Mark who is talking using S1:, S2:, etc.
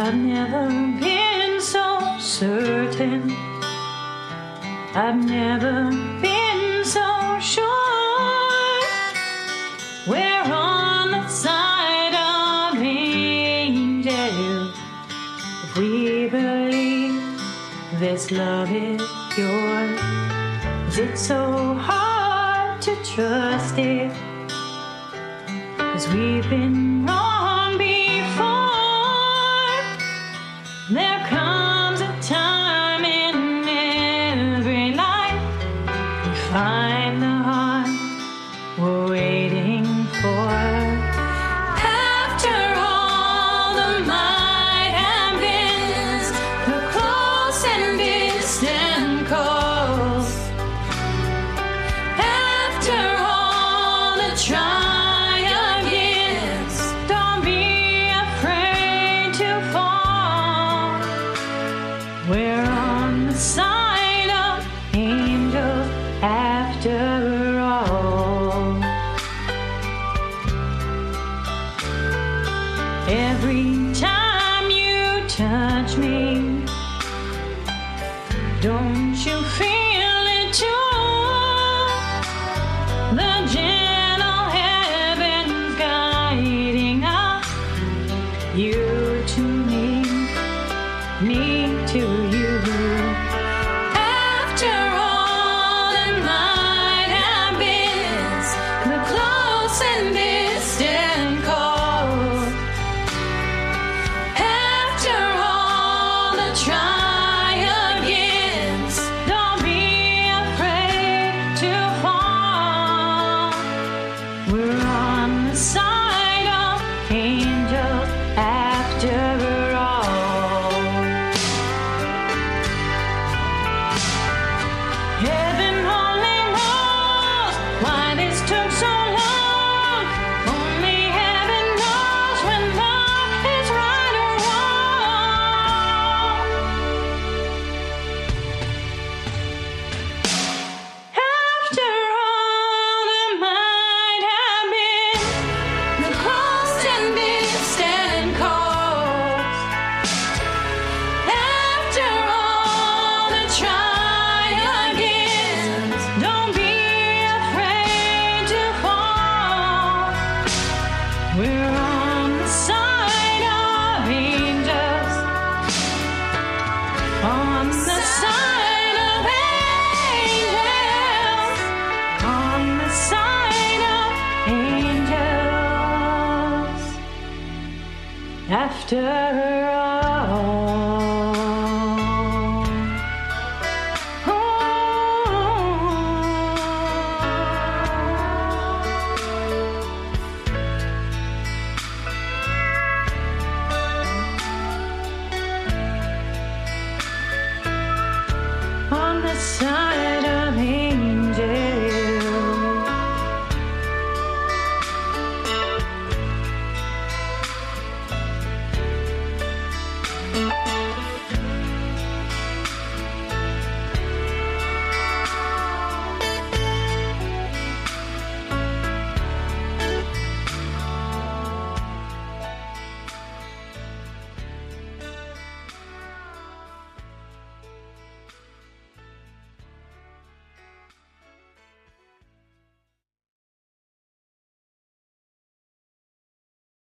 S1: I've never been so certain. I've never been so sure. We're on the side of angels if we believe this love is yours. Is it so hard to trust it? 'Cause we've been wrong before. There comes a time in every life we find the heart we're waiting for. After all the might have been, the close and distant calls, after all the trial years, don't be afraid to fall. We're on the side of angels after all. Every time you touch me, don't you feel it too? The gentle heavens guiding us, you to me to you. After all the might have been, the close and distant calls, after all the trial years, don't be afraid to fall. We're on the side of angels after all. Heaven only knows why this took so long. Only heaven knows when love is right or wrong. After all the might have been, the close and distant calls, after all the trial years, don't be afraid to fall. We're on the side of angels, on the side of angels, on the side of angels after all. On the side